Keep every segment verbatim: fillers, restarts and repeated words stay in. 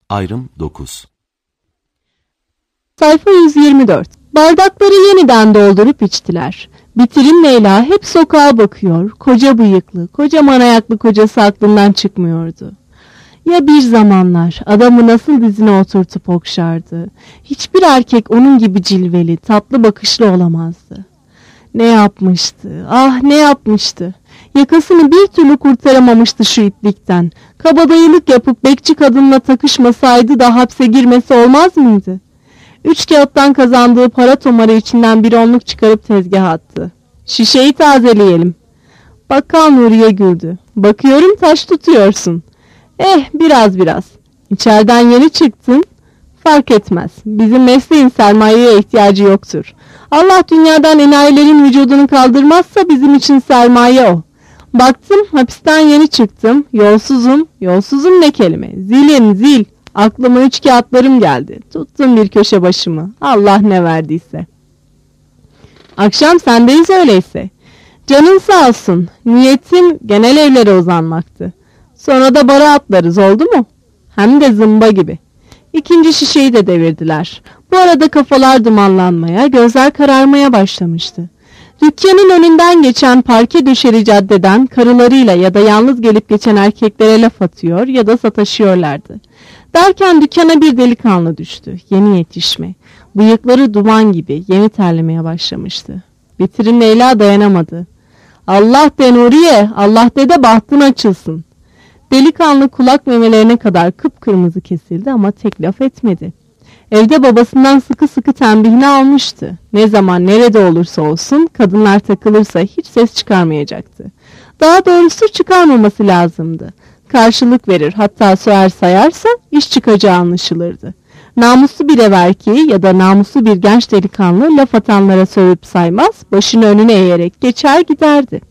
Ayrım dokuz. Sayfa yüz yirmi dört. Bardakları yeniden doldurup içtiler. Bitirim Leyla hep sokağa bakıyor. Koca bıyıklı, kocaman ayaklı kocası aklından çıkmıyordu. Ya bir zamanlar adamı nasıl dizine oturtup okşardı. Hiçbir erkek onun gibi cilveli, tatlı bakışlı olamazdı. Ne yapmıştı, ah ne yapmıştı. Yakasını bir türlü kurtaramamıştı şu itlikten. Kabadayılık yapıp bekçi kadınla takışmasaydı da hapse girmesi olmaz mıydı? Üç kağıttan kazandığı para tomarı içinden bir onluk çıkarıp tezgaha attı. Şişeyi tazeleyelim. Bakkal Nuriye güldü. Bakıyorum taş tutuyorsun. Eh biraz biraz. İçeriden yeni çıktın. Fark etmez. Bizim mesleğin sermayeye ihtiyacı yoktur. Allah dünyadan enayilerin vücudunu kaldırmazsa bizim için sermaye o. Baktım hapisten yeni çıktım. Yolsuzum. Yolsuzum ne kelime. Zilim zil. Aklıma üç kağıtlarım geldi. Tuttum bir köşe başımı. Allah ne verdiyse. Akşam sendeyiz öyleyse. Canın sağ olsun. Niyetim genel evlere uzanmaktı. Sonra da bara atlarız oldu mu? Hem de zımba gibi. İkinci şişeyi de devirdiler. Bu arada kafalar dumanlanmaya, gözler kararmaya başlamıştı. Dükkanın önünden geçen parke döşeli caddeden karılarıyla ya da yalnız gelip geçen erkeklere laf atıyor ya da sataşıyorlardı. Derken dükkana bir delikanlı düştü. Yeni yetişme. Bıyıkları duman gibi yeni terlemeye başlamıştı. Bitirim Leyla dayanamadı. Allah de Nuriye, Allah de de bahtın açılsın. Delikanlı kulak memelerine kadar kıpkırmızı kesildi ama tek laf etmedi. Evde babasından sıkı sıkı tembihini almıştı. Ne zaman nerede olursa olsun kadınlar takılırsa hiç ses çıkarmayacaktı. Daha doğrusu çıkarmaması lazımdı. Karşılık verir hatta söver sayarsa iş çıkacağı anlaşılırdı. Namuslu bir ev erkeği ya da namuslu bir genç delikanlı laf atanlara sövüp saymaz, başını önüne eğerek geçer giderdi.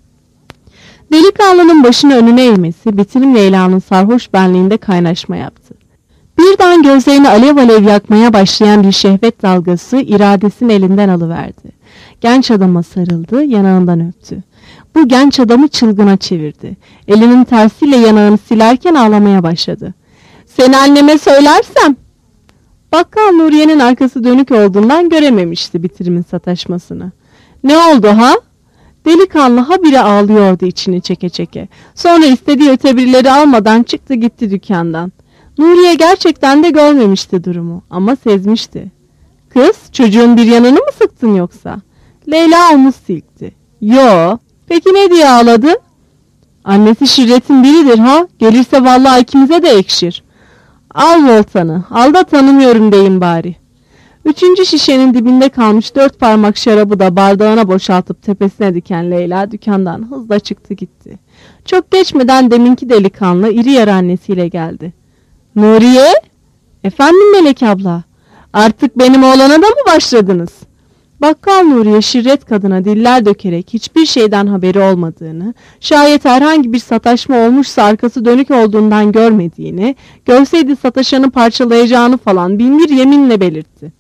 Delikanlının başını önüne eğmesi bitirim Leyla'nın sarhoş benliğinde kaynaşma yaptı. Birden gözlerini alev alev yakmaya başlayan bir şehvet dalgası iradesini elinden alıverdi. Genç adama sarıldı, yanağından öptü. Bu genç adamı çılgına çevirdi. Elinin tersiyle yanağını silerken ağlamaya başladı. Seni anneme söylersem... Bakkal Nuriye'nin arkası dönük olduğundan görememişti bitirimin sataşmasını. Ne oldu ha? Delikanlı habire ağlıyordu içini çeke çeke. Sonra istediği ötebirleri almadan çıktı gitti dükkandan. Nuriye gerçekten de görmemişti durumu ama sezmişti. Kız çocuğun bir yanını mı sıktın yoksa? Leyla omuz silkti. Yo. Peki ne diye ağladı? Annesi şirretin biridir ha. Gelirse vallahi ikimize de ekşir. Al voltanı. Al da tanımıyorum deyin bari. Üçüncü şişenin dibinde kalmış dört parmak şarabı da bardağına boşaltıp tepesine diken Leyla dükkandan hızla çıktı gitti. Çok geçmeden deminki delikanlı iri yarı annesiyle geldi. Nuriye? Efendim Melek abla? Artık benim oğlana da mı başladınız? Bakkal Nuriye şirret kadına diller dökerek hiçbir şeyden haberi olmadığını, şayet herhangi bir sataşma olmuşsa arkası dönük olduğundan görmediğini, görseydi sataşanı parçalayacağını falan binbir yeminle belirtti.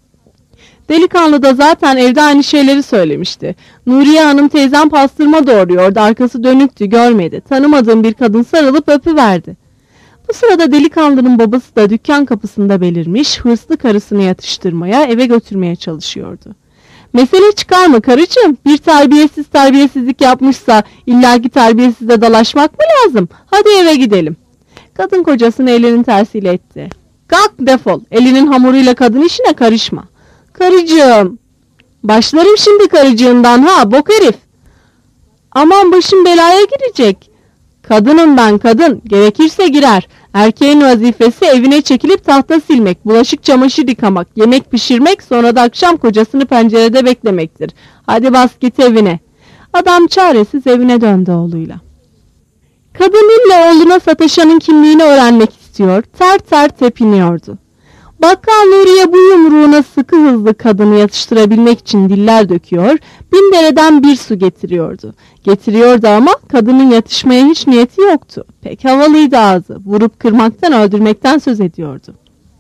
Delikanlı da zaten evde aynı şeyleri söylemişti. Nuriye Hanım teyzem pastırma doğruyordu, arkası dönüktü, görmedi. Tanımadığım bir kadın sarılıp öpüverdi. Bu sırada delikanlının babası da dükkan kapısında belirmiş, hırslı karısını yatıştırmaya, eve götürmeye çalışıyordu. Mesele çıkar mı karıcığım? Bir terbiyesiz terbiyesizlik yapmışsa illaki terbiyesize dalaşmak mı lazım? Hadi eve gidelim. Kadın kocasını elinin tersiyle etti. Kalk defol, elinin hamuruyla kadın işine karışma. Karıcığım. Başlarım şimdi karıcığından ha, bok herif. Aman başım belaya girecek. Kadınım ben kadın, gerekirse girer. Erkeğin vazifesi evine çekilip tahta silmek, bulaşık çamaşır yıkamak, yemek pişirmek, sonra da akşam kocasını pencerede beklemektir. Hadi bas git evine. Adam çaresiz evine döndü oğluyla. Kadın ille oğluna sataşanın kimliğini öğrenmek istiyor, ter ter tepiniyordu. Bakkal Nuriye bu yumruğuna sıkı hızlı kadını yatıştırabilmek için diller döküyor, bin dereden bir su getiriyordu. Getiriyordu ama kadının yatışmaya hiç niyeti yoktu. Pek havalıydı ağzı, vurup kırmaktan öldürmekten söz ediyordu.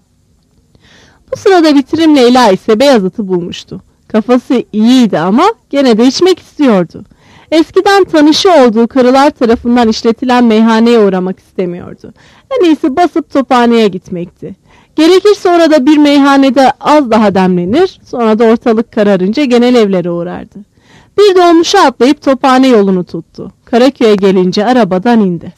Bu sırada bitirim Leyla ise Beyazıt'ı bulmuştu. Kafası iyiydi ama gene de içmek istiyordu. Eskiden tanışı olduğu karılar tarafından işletilen meyhaneye uğramak istemiyordu. En iyisi basıp tophaneye gitmekti. Gerekirse orada bir meyhanede az daha demlenir, sonra da ortalık kararınca genel evlere uğrardı. Bir dolmuşa atlayıp tophane yolunu tuttu. Karaköy'e gelince arabadan indi.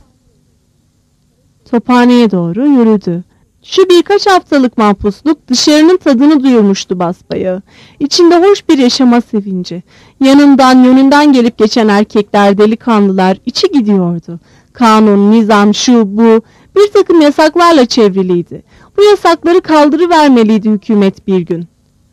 Tophaneye doğru yürüdü. Şu birkaç haftalık mahpusluk dışarının tadını duyurmuştu basbayağı. İçinde hoş bir yaşama sevinci. Yanından yönünden gelip geçen erkekler, delikanlılar içi gidiyordu. Kanun, nizam, şu bu bir takım yasaklarla çevriliydi. Bu yasakları kaldırıvermeliydi hükümet bir gün.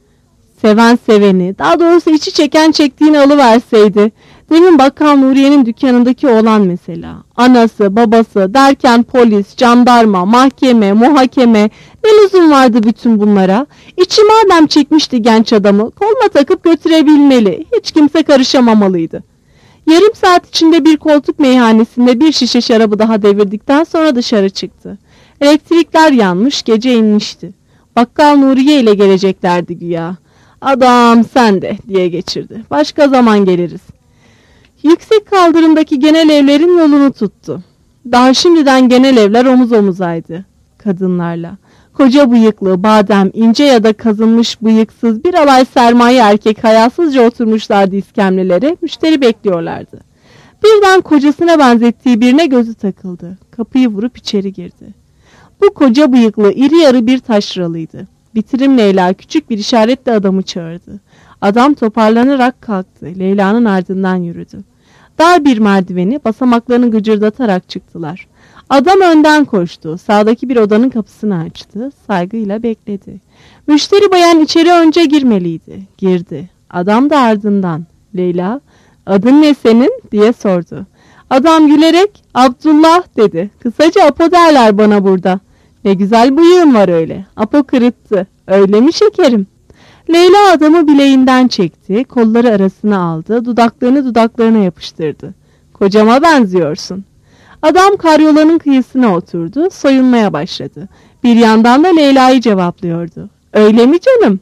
Seven seveni, daha doğrusu içi çeken çektiğini alıverseydi. Demin Bakkal Nuriye'nin dükkanındaki oğlan mesela. Anası, babası derken polis, jandarma, mahkeme, muhakeme ne lüzum vardı bütün bunlara? İçi madem çekmişti genç adamı koluna takıp götürebilmeli. Hiç kimse karışamamalıydı. Yarım saat içinde bir koltuk meyhanesinde bir şişe şarabı daha devirdikten sonra dışarı çıktı. Elektrikler yanmış, gece inmişti. Bakkal Nuriye ile geleceklerdi güya. Adam sen de diye geçirdi. Başka zaman geliriz. Yüksek kaldırımdaki genel evlerin yolunu tuttu. Daha şimdiden genel evler omuz omuzaydı. Kadınlarla. Koca bıyıklı, badem, ince ya da kazınmış bıyıksız bir alay sermaye erkek hayasızca oturmuşlardı iskemlelere, müşteri bekliyorlardı. Birden kocasına benzettiği birine gözü takıldı. Kapıyı vurup içeri girdi. Bu koca bıyıklı, iri yarı bir taşralıydı. Bitirim Leyla küçük bir işaretle adamı çağırdı. Adam toparlanarak kalktı. Leyla'nın ardından yürüdü. Dar bir merdiveni basamaklarını gıcırdatarak çıktılar. Adam önden koştu. Sağdaki bir odanın kapısını açtı. Saygıyla bekledi. Müşteri bayan içeri önce girmeliydi. Girdi. Adam da ardından. Leyla, adın ne senin diye sordu. Adam gülerek Abdullah dedi. Kısaca Apo derler bana burada. Ne güzel bıyığın var öyle. Apo kırıttı. Öyle mi şekerim? Leyla adamı bileğinden çekti. Kolları arasına aldı. Dudaklarını dudaklarına yapıştırdı. Kocama benziyorsun. Adam karyolanın kıyısına oturdu. Soyunmaya başladı. Bir yandan da Leyla'yı cevaplıyordu. Öyle mi canım?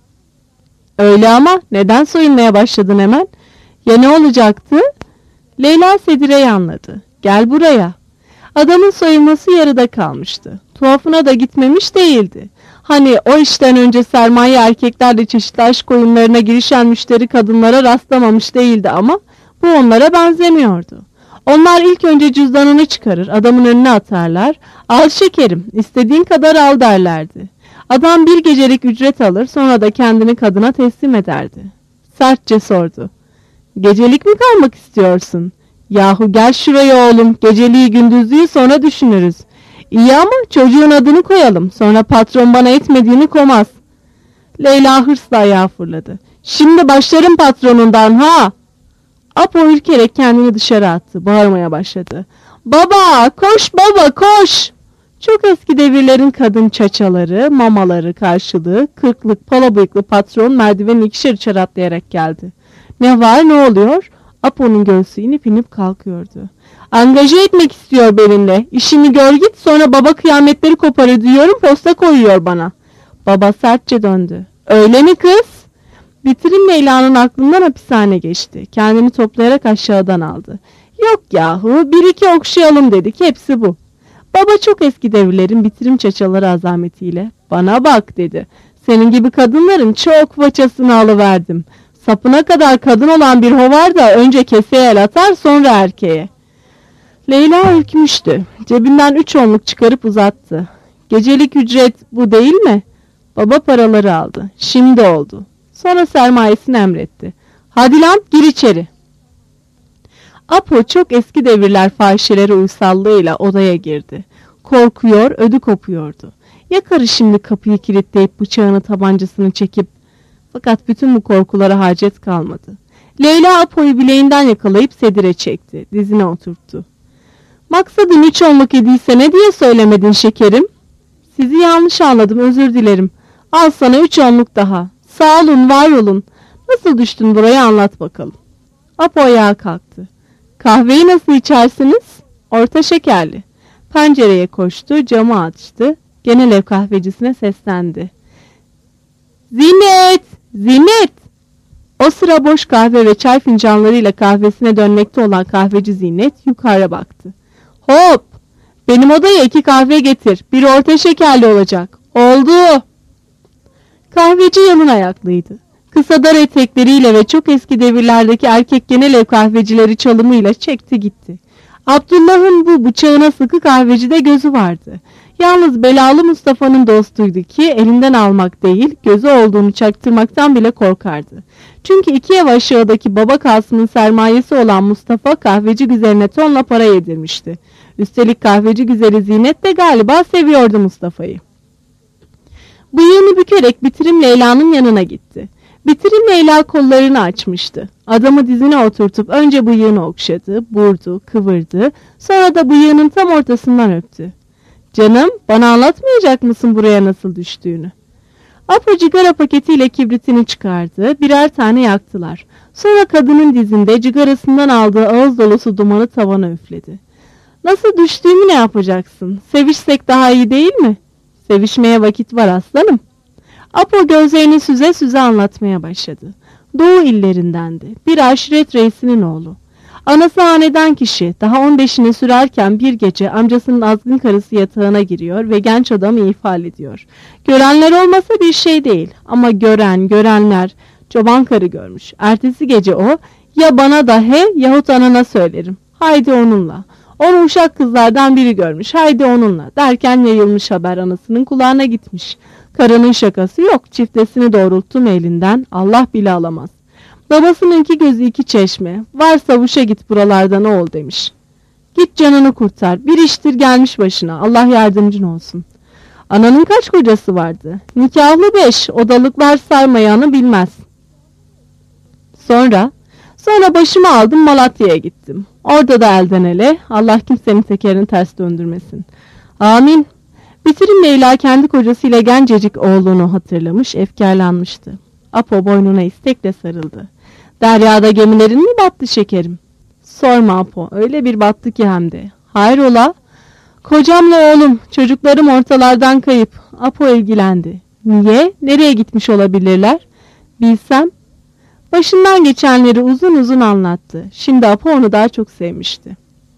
Öyle ama neden soyunmaya başladın hemen? Ya ne olacaktı? Leyla Sedire'yi anladı. Gel buraya. Adamın soyunması yarıda kalmıştı. Tuhafına da gitmemiş değildi. Hani o işten önce sermaye erkeklerle çeşitli aşk oyunlarına girişen müşteri kadınlara rastlamamış değildi ama bu onlara benzemiyordu. Onlar ilk önce cüzdanını çıkarır, adamın önüne atarlar. Al şekerim, istediğin kadar al derlerdi. Adam bir gecelik ücret alır, sonra da kendini kadına teslim ederdi. Sertçe sordu. Gecelik mi kalmak istiyorsun? Yahu gel şuraya oğlum, geceliği gündüzlüğü sonra düşünürüz. İyi ama çocuğun adını koyalım, sonra patron bana etmediğini komaz. Leyla hırsla ayağa fırladı. Şimdi başlarım patronundan ha! Apo ürkerek kendini dışarı attı, bağırmaya başladı. Baba, koş baba, koş! Çok eski devirlerin kadın çaçaları, mamaları karşılığı, kırklık pala bıyıklı patron merdivenin ikişer üçer atlayarak geldi. Ne var, ne oluyor? Apo'nun göğsü inip inip kalkıyordu. Angaje etmek istiyor benimle. İşimi gör git, sonra baba kıyametleri koparır diyorum, posta koyuyor bana. Baba sertçe döndü. Öyle mi kız? Bitirim Leyla'nın aklından hapishane geçti. Kendini toplayarak aşağıdan aldı. Yok yahu, bir iki okşayalım dedik, hepsi bu. Baba çok eski devirlerin bitirim çaçaları azametiyle. Bana bak dedi. Senin gibi kadınların çok façasını alıverdim. Sapına kadar kadın olan bir hovar da önce keseye el atar, sonra erkeğe. Leyla ürkmüştü. Cebinden üç onluk çıkarıp uzattı. Gecelik ücret bu değil mi? Baba paraları aldı. Şimdi oldu. Sonra sermayesini emretti. Hadi lan gir içeri. Apo çok eski devirler fahişeleri uysallığıyla odaya girdi. Korkuyor, ödü kopuyordu. Ya karı şimdi kapıyı kilitleyip bıçağını tabancasını çekip... Fakat bütün bu korkulara hacet kalmadı. Leyla Apo'yu bileğinden yakalayıp sedire çekti. Dizine oturttu. Maksadın üç olmak idiyse ne diye söylemedin şekerim? Sizi yanlış anladım, özür dilerim. Al sana üç onluk daha. Sağ olun, var olun. Nasıl düştün buraya, anlat bakalım. Apo ayağa kalktı. Kahveyi nasıl içersiniz? Orta şekerli. Pencereye koştu, camı açtı. Genel ev kahvecisine seslendi. Zinet! Zinet! O sıra boş kahve ve çay fincanlarıyla kahvesine dönmekte olan kahveci Zinet yukarı baktı. Hop! Benim odaya iki kahve getir. Biri orta şekerli olacak. Oldu. Kahveci yalın ayaklıydı. Kısa dar etekleriyle ve çok eski devirlerdeki erkek genel ev kahvecileri çalımıyla çekti gitti. Abdullah'ın bu bıçağına sıkı kahvecide gözü vardı. Yalnız belalı Mustafa'nın dostuydu ki elinden almak değil, gözü olduğunu çaktırmaktan bile korkardı. Çünkü iki ev aşağıdaki baba Kasım'ın sermayesi olan Mustafa kahveci güzeline tonla para yedirmişti. Üstelik kahveci güzeli Zinet de galiba seviyordu Mustafa'yı. Bıyığını bükerek Bitirim Leyla'nın yanına gitti. Bitirim Leyla kollarını açmıştı. Adamı dizine oturtup önce bıyığını okşadı, burdu, kıvırdı, sonra da bıyığının tam ortasından öptü. Canım, bana anlatmayacak mısın buraya nasıl düştüğünü? Apo cigara paketiyle kibritini çıkardı, birer tane yaktılar. Sonra kadının dizinde cigarasından aldığı ağız dolusu dumanı tavana üfledi. Nasıl düştüğümü ne yapacaksın? Sevişsek daha iyi değil mi? Sevişmeye vakit var aslanım. Apo gözlerini süze süze anlatmaya başladı. Doğu illerindendi. Bir aşiret reisinin oğlu. Anası hanedan kişi, daha on beşine sürerken bir gece amcasının azgın karısı yatağına giriyor ve genç adamı ifade ediyor. Görenler olmasa bir şey değil ama gören, görenler çoban karı görmüş. Ertesi gece o, ya bana da he yahut anana söylerim. Haydi onunla. Onu uşak kızlardan biri görmüş. Haydi onunla derken yayılmış haber anasının kulağına gitmiş. Karının şakası yok. Çiftesini doğrulttum elinden. Allah bile alamaz. Babasının iki gözü iki çeşme. Varsa vuşa git buralardan ol demiş. Git canını kurtar. Bir iştir gelmiş başına. Allah yardımcın olsun. Ananın kaç kocası vardı? Nikahlı beş. Odalıklar saymayanı bilmez. Sonra? Sonra başımı aldım Malatya'ya gittim. Orada da elden ele. Allah kimsenin tekerini ters döndürmesin. Amin. Bitirim Leyla kendi kocasıyla gencecik oğlunu hatırlamış, efkarlanmıştı. Apo boynuna istekle sarıldı. Deryada gemilerin mi battı şekerim? Sorma Apo, öyle bir battı ki hem de. Hayrola? Kocamla oğlum, çocuklarım ortalardan kayıp. Apo ilgilendi. Niye? Nereye gitmiş olabilirler? Bilsem. Başından geçenleri uzun uzun anlattı. Şimdi Apo onu daha çok sevmişti.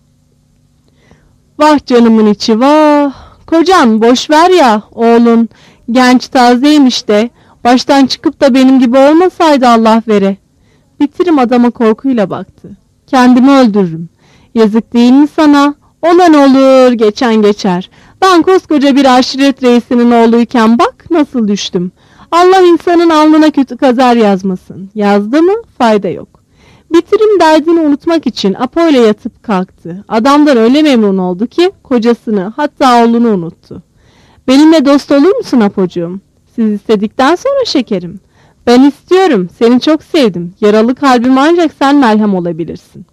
Vah canımın içi vah. Kocan boş ver ya oğlun. Genç tazeymiş de. Baştan çıkıp da benim gibi olmasaydı Allah vere. Bitirim adama korkuyla baktı. Kendimi öldürürüm. Yazık değil mi sana? Olan olur geçen geçer. Ben koskoca bir aşiret reisinin oğluyken bak nasıl düştüm. Allah insanın alnına kötü kazar yazmasın. Yazdı mı? Fayda yok. Bitirim derdini unutmak için Apo ile yatıp kalktı. Adamdan öyle memnun oldu ki kocasını hatta oğlunu unuttu. Benimle dost olur musun Apocuğum? Siz istedikten sonra şekerim. Ben istiyorum. Seni çok sevdim. Yaralı kalbim ancak sen merhem olabilirsin.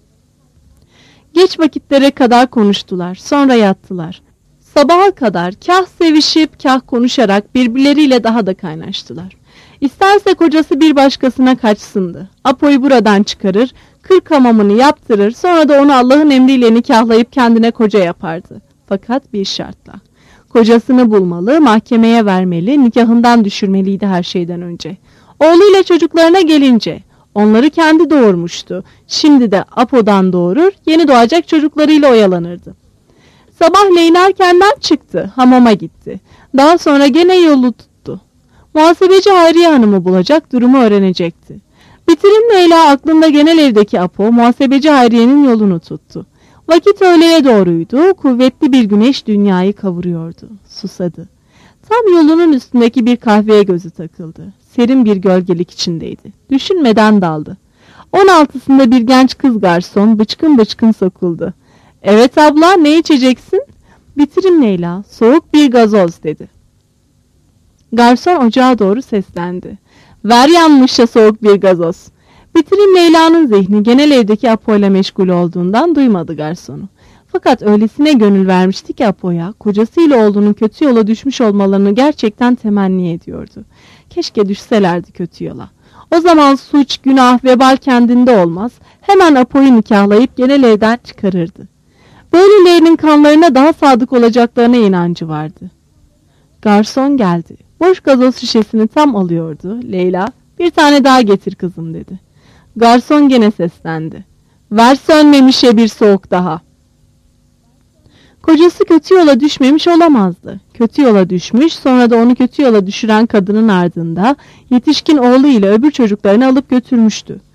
Geç vakitlere kadar konuştular. Sonra yattılar. Sabaha kadar kah sevişip kah konuşarak birbirleriyle daha da kaynaştılar. İsterse kocası bir başkasına kaçsındı. Apo'yu buradan çıkarır, kırk hamamını yaptırır, sonra da onu Allah'ın emriyle nikahlayıp kendine koca yapardı. Fakat bir şartla. Kocasını bulmalı, mahkemeye vermeli, nikahından düşürmeliydi her şeyden önce. Oğluyla çocuklarına gelince, onları kendi doğurmuştu. Şimdi de Apo'dan doğurur, yeni doğacak çocuklarıyla oyalanırdı. Sabahleyin erkenden çıktı, hamama gitti. Daha sonra gene yolu tuttu. Muhasebeci Hayriye Hanım'ı bulacak, durumu öğrenecekti. Bitirim Leyla aklında genel evdeki Apo, muhasebeci Hayriye'nin yolunu tuttu. Vakit öğleye doğruydu, kuvvetli bir güneş dünyayı kavuruyordu. Susadı. Tam yolunun üstündeki bir kahveye gözü takıldı. Serin bir gölgelik içindeydi. Düşünmeden daldı. On altısında bir genç kız garson bıçkın bıçkın sokuldu. Evet abla, ne içeceksin? Bitirim Leyla, soğuk bir gazoz dedi. Garson ocağa doğru seslendi. Ver yanmışa soğuk bir gazoz. Bitirim Leyla'nın zihni genel evdeki Apo ile meşgul olduğundan duymadı garsonu. Fakat öylesine gönül vermişti ki Apo'ya, kocasıyla oğlunun kötü yola düşmüş olmalarını gerçekten temenni ediyordu. Keşke düşselerdi kötü yola. O zaman suç, günah, vebal kendinde olmaz, hemen Apo'yu nikahlayıp genel evden çıkarırdı. Böylelerinin kanlarına daha sadık olacaklarına inancı vardı. Garson geldi. Boş gazoz şişesini tam alıyordu. Leyla, bir tane daha getir kızım dedi. Garson gene seslendi. Ver sönmemişe bir soğuk daha. Kocası kötü yola düşmemiş olamazdı. Kötü yola düşmüş, sonra da onu kötü yola düşüren kadının ardında yetişkin oğlu ile öbür çocuklarını alıp götürmüştü.